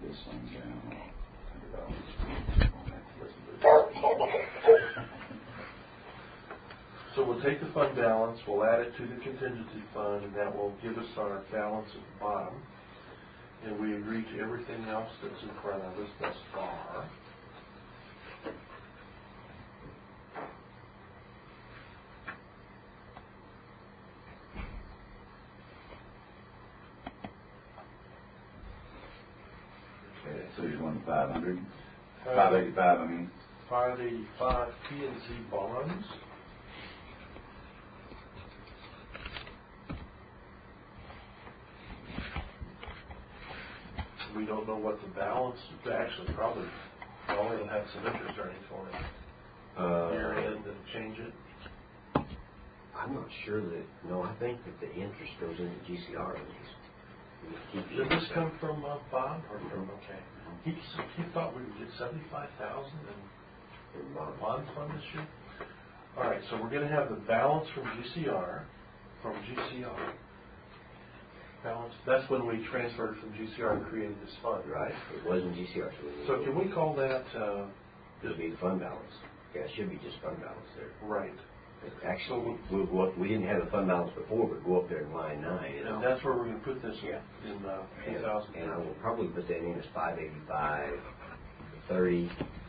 this one down. So we'll take the fund balance, we'll add it to the contingency fund, and that will give us our balance at the bottom. And we agree to everything else that's in front of us thus far. Okay, so you want 500? 585, I mean. 585 P&Z bonds. We don't know what the balance, actually probably, well, it'll have some interest earnings for it. Year end and change it. I'm not sure that, no, I think that the interest goes into GCR at least. Did this come from Bob? Or from, okay. He thought we would get $75,000 in bond fund this year. All right, so we're going to have the balance from GCR. Balance. That's when we transferred from GCR and created this fund. Right. It wasn't GCR. So can we call that? It'll be the fund balance. Yeah, it should be just fund balance there. Right. Actually, we didn't have a fund balance before, but go up there in line 9. You know? And that's where we're going to put this in 2000. And I will probably put that in as 585 30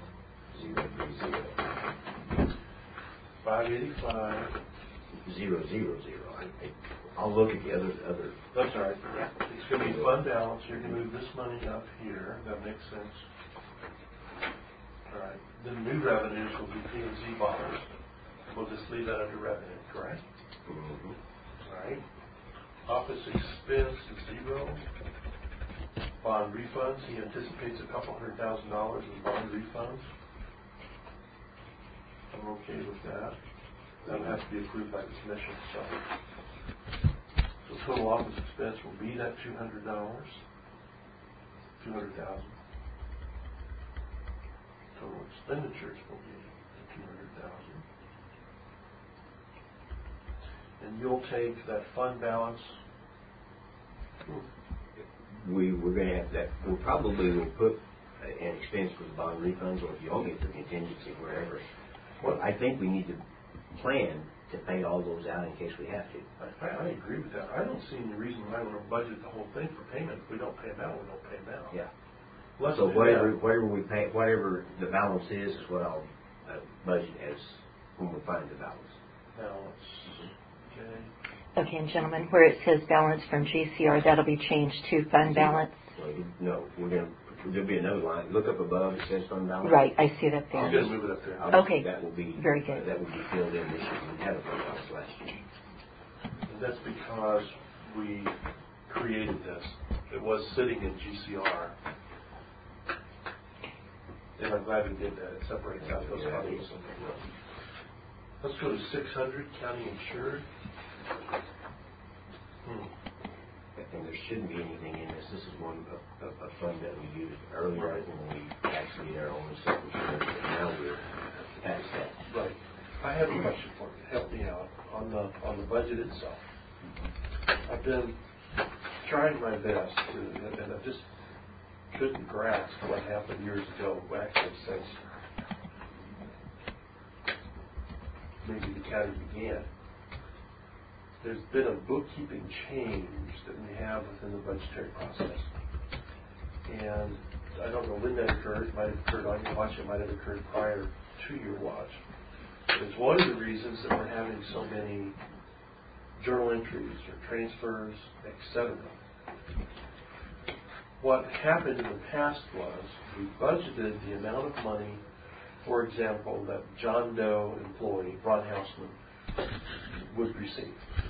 030. 585 000. I'll look at the other. That's all right. Yeah. It's going to be fund balance. You're going to move this money up here. That makes sense. All right. The new revenues will be P&Z bonds. We'll just leave that under revenue, correct? Mm-hmm. All right. Office expense is 0. Bond refunds. He anticipates a couple $100,000 in bond refunds. I'm okay with that. That'll have to be approved by the commission. So total office expense will be that $200. $200,000. Total expenditures will be $200,000. And you'll take that fund balance. We're going to have that. We'll put an expense for the bond refunds, or if you want me for contingency, wherever. Well, I think we need to plan to pay all those out in case we have to. I agree with that. I don't see any reason why we're going to budget the whole thing for payment. If we don't pay them out, we don't pay them out. Yeah. Let's so whatever we pay, whatever the balance is what I'll budget as when we find the balance. Balance. Okay. Okay, and gentlemen, where it says balance from GCR, that'll be changed to fund balance? No, there'll be another line. Look up above, it says fund balance. Right, I see that there. I'm going to move it up there. Okay, that will be very good. That will be filled in this year. We had a fund balance last year. And that's because we created this. It was sitting in GCR. And I'm glad we did that. It separates out those funds. Let's go to 600, county insured. And there shouldn't be anything in this. This is one a fund that we used earlier when we actually did our own self-insurance, but now we're past that. Right. I have a question for you. Help me out on the budget itself. I've been trying my best to, and I just couldn't grasp what happened years ago, actually since maybe the county began. There's been a bookkeeping change that we have within the budgetary process. And I don't know when that occurred. It might have occurred on your watch. It might have occurred prior to your watch. It's one of the reasons that we're having so many journal entries or transfers, etc. What happened in the past was we budgeted the amount of money, for example, that John Doe employee, Ron Houseman, would receive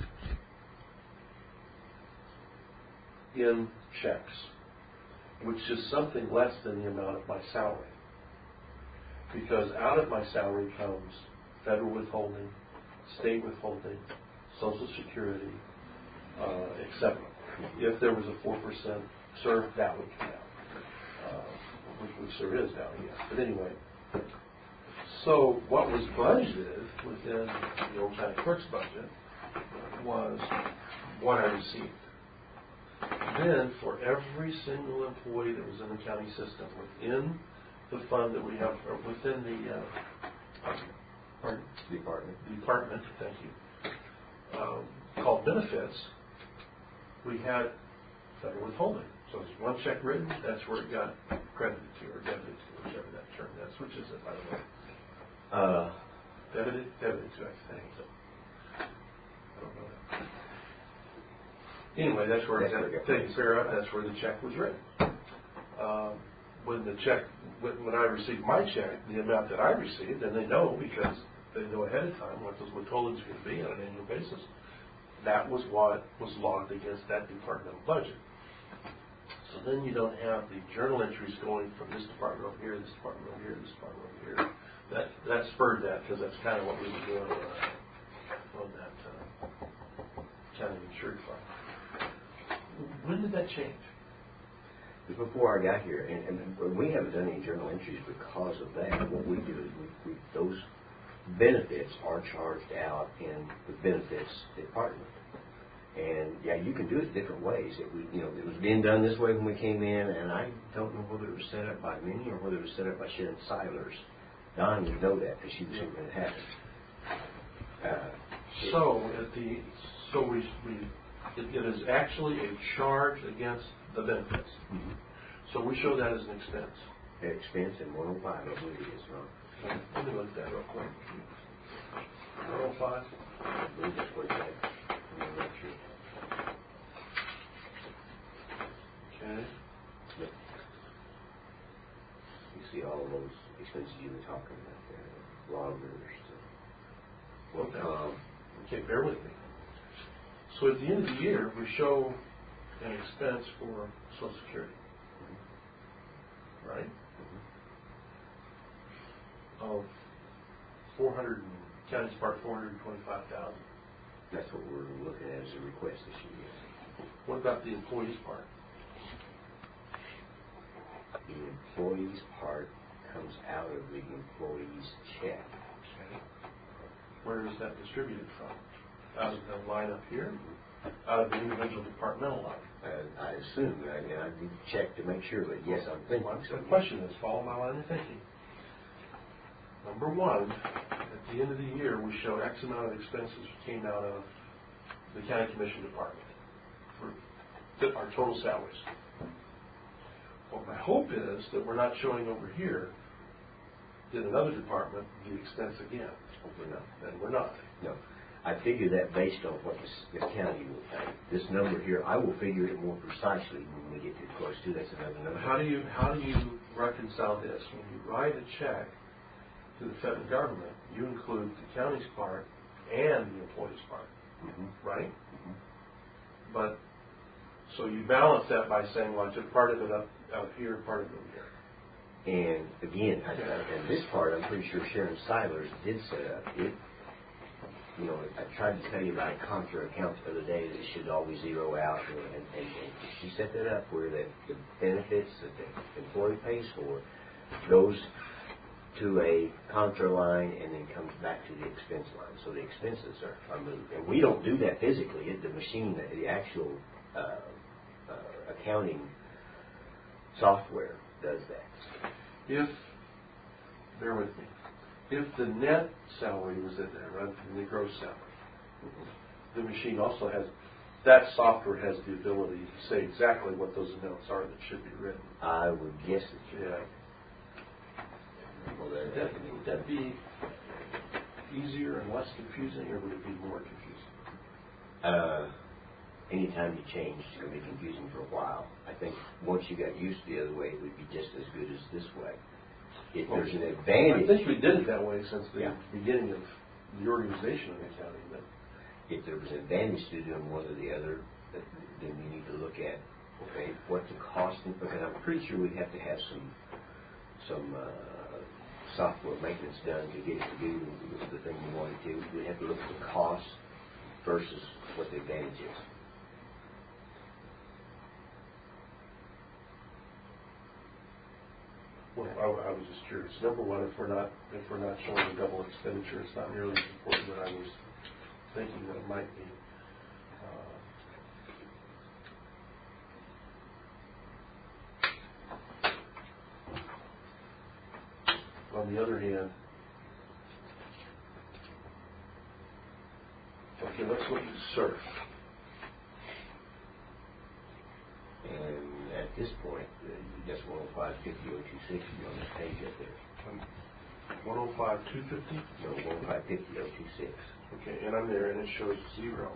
in checks, which is something less than the amount of my salary. Because out of my salary comes federal withholding, state withholding, Social Security, etc. If there was a 4% CERF, that would come out, which there is now, yes. But anyway, so what was budgeted within the Old County Clerk's budget was what I received. then for every single employee that was in the county system within the fund that we have, or within the department, thank you, called benefits, we had federal withholding. So it's one check written, that's where it got credited to or debited to, whichever that term is. Which is it, by the way? Debited to, I think. I don't know that. Anyway, that's where it got taken care of. That's where the check was written. When I received my check, the amount that I received, and they know because they know ahead of time what those withholdings are going to be on an annual basis, that was what was logged against that departmental budget. So then you don't have the journal entries going from this department over here, this department over here, this department over here. That spurred that because that's kind of what we were doing on that county insured fund. When did that change? It was before I got here, and we haven't done any journal entries because of that. What we do is those benefits are charged out in the benefits department. And yeah, you can do it different ways. It was being done this way when we came in, and I don't know whether it was set up by Minnie or whether it was set up by Sharon Seilers. Don would know that because she was here when it happened. It is actually a charge against the benefits. Mm-hmm. So we show that as an expense. Expense in 105, I believe it is, Ron. Okay. Let me look at that real quick. 105. I believe that's what it said. I'm not sure. Okay. Yep. You see all of those expenses you were talking about there. Loggers. Okay, bear with me. So at the end of the year, we show an expense for Social Security. Right? Of 400, county's part 425,000. That's what we're looking at as a request this year. What about the employee's part? The employee's part comes out of the employee's check. Okay. Where is that distributed from? Out of the line up here? Out of the individual departmental line? I assume, I need to check to make sure, but yes, I'm thinking so. The question is, follow my line of thinking. Number one, at the end of the year, we show X amount of expenses came out of the county commission department for our total salaries. What my hope is that we're not showing over here in another department the expense again. We're not. And we're not. No. I figure that based on what the county will pay. This number here, I will figure it more precisely when we get too close to. That's another number. How do you reconcile this? When you write a check to the federal government, you include the county's part and the employee's part, right? Mm-hmm. But so you balance that by saying, well, I took part of it up out here, part of it over here. And again, and this part, I'm pretty sure Sharon Seilers did set up. I tried to tell you about a contra account the other day that should always zero out, and she set that up where the benefits that the employee pays for goes to a contra line and then comes back to the expense line. So the expenses are moved. And we don't do that physically. The machine, the actual accounting software does that. Bear with me, if the net salary was in there rather than the gross salary, the machine also has, that software has the ability to say exactly what those amounts are that should be written. I would guess that you Well, would that be easier and less confusing, or would it be more confusing? Anytime you change, it's going to be confusing for a while. I think once you got used to the other way, it would be just as good as this way. If there's an advantage... I think we did it that way since the beginning of the organization of the county. But if there was an advantage to doing one or the other, then we need to look at, okay, what the cost, because I'm pretty sure we'd have to have some software maintenance done to get it to do the thing we wanted to. We'd have to look at the cost versus what the advantage is. Well, I was just curious. Number one, if we're not showing a double expenditure, it's not nearly as important that I was thinking that it might be. on the other hand, okay, let's look at SURF. And at this point, that's 105.50.026 on this page up there. 105,250? No, 105.50.026. Okay, and I'm there, and it shows 0.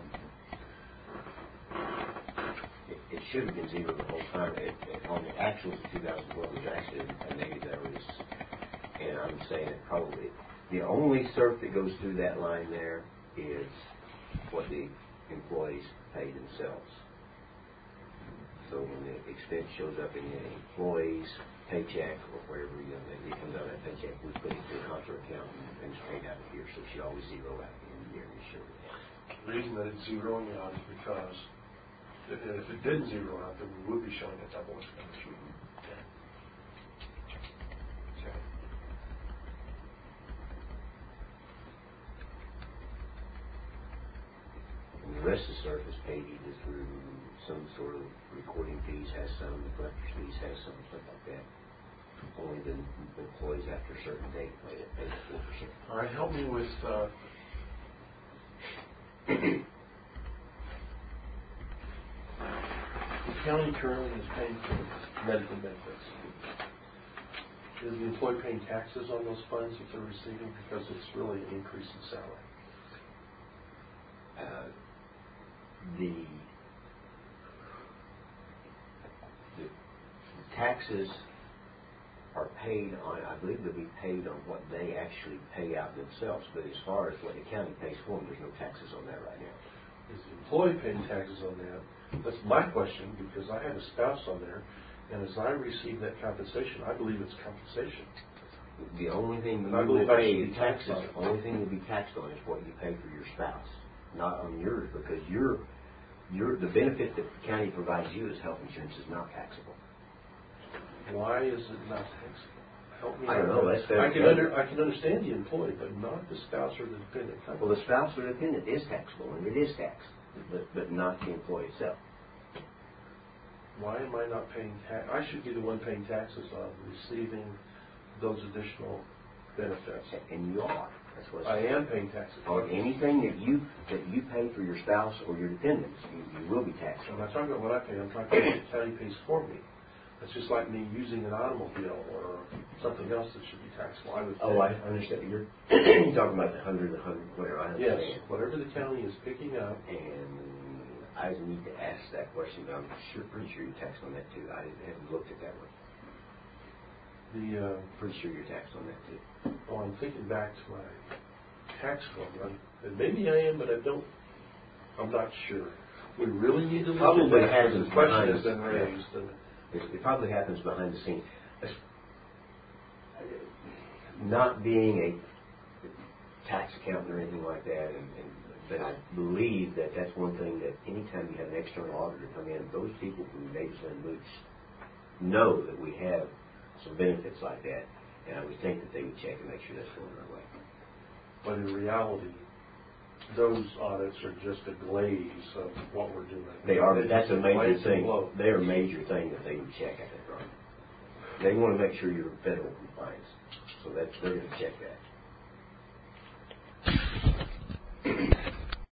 It should have been 0 the whole time. On the actuals of 2012, it was actually a negative. That was, and I'm saying it probably, the only SURF that goes through that line there is what the employees pay themselves. So when the expense shows up in the employee's paycheck or wherever, you know, it comes out of that paycheck, we put it to a contra account and it's paid out of here. So it should always zero out at the end of the year. And show it. The reason that it's zeroing out is because if it didn't zero out, then we would be showing a double expenditure. Okay. And the rest of the SURF is paid either through some sort of recording fees, has some, the collector's fees has some, stuff like that. Only the employees after a certain date pay 4%. All right, help me with the county currently is paying for medical benefits. Is the employee paying taxes on those funds that they're receiving? Because it's really an increase in salary. The taxes are paid on, I believe they'll be paid on what they actually pay out themselves, but as far as what the county pays for them, there's no taxes on that right now. Is the employee paying taxes on that? That's my question, because I have a spouse on there, and as I receive that compensation, I believe it's compensation. The only thing I you believe will I pay should in be taxed taxes, on it. the only thing you'll be taxed on is what you pay for your spouse, not on yours, because the benefit that the county provides you as health insurance is not taxable. Why is it not taxable? Help me. I don't know. That's I can understand the employee, but not the spouse or the dependent company. Well, the spouse or dependent is taxable, and it is taxed, but not the employee itself. Why am I not paying tax? I should be the one paying taxes on receiving those additional benefits. And you are. That's what I am paying taxes. on anything that you pay for your spouse or your dependents, you will be taxed I'm on. not talking about what I pay. I'm talking about what the county pays for me. It's just like me using an automobile or something else that should be taxable. I understand. You're talking about the 100, whatever. I understand. Yes, whatever the county is picking up. And I need to ask that question, but I'm pretty sure you're taxed on that too. I haven't looked at that one. Pretty sure you're taxed on that too. Well, I'm thinking back to my tax form, and maybe I am, but I'm not sure. We really need to look at that. The question has been raised. It probably happens behind the scenes. Not being a tax accountant or anything like that, but I believe that that's one thing that anytime you have an external auditor come in, those people who Davis and Moots know that we have some benefits like that, and I would think that they would check and make sure that's going our way. But in reality, those audits are just a glaze of what we're doing. They are, but that's a major thing. Below. They're a major thing that they would check, I think, right? They want to make sure you're in federal compliance, so they're going to check that.